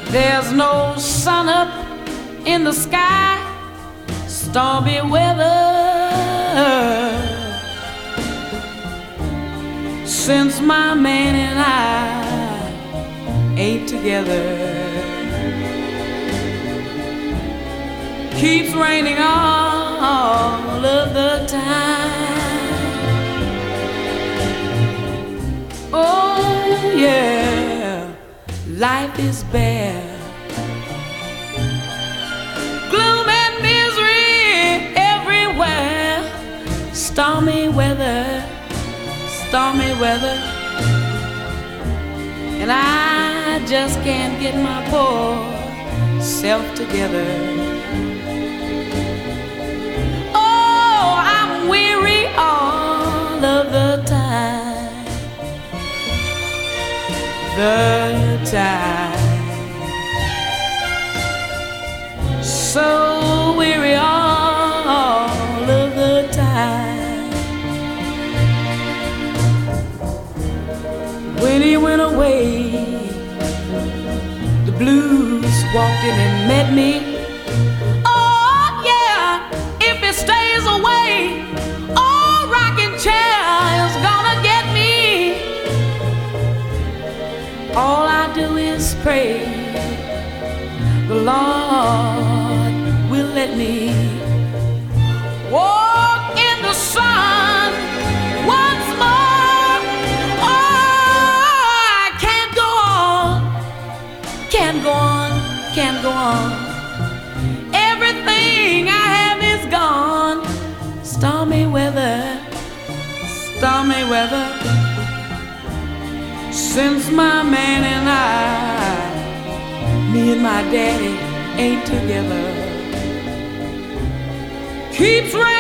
There's no sun up in the sky, stormy weather. Since my man and I ain't together. Keeps raining all of the time. Oh yeah, life is bare. Gloom and misery everywhere. Stormy weather, stormy weather. And I just can't get my poor self together. Oh, I'm weary all of the time. The time. So weary all of the time. When he went away, the blues walked in and met me. Oh yeah, if he stays away, oh, rocking chair is gonna get me. All I do is pray the Lord will let me walk in the sun once more. Oh, I can't go on, can't go on, can't go on. Everything I have is gone. Stormy weather, stormy weather. Since my man and I, me and my daddy ain't together. Keeps raining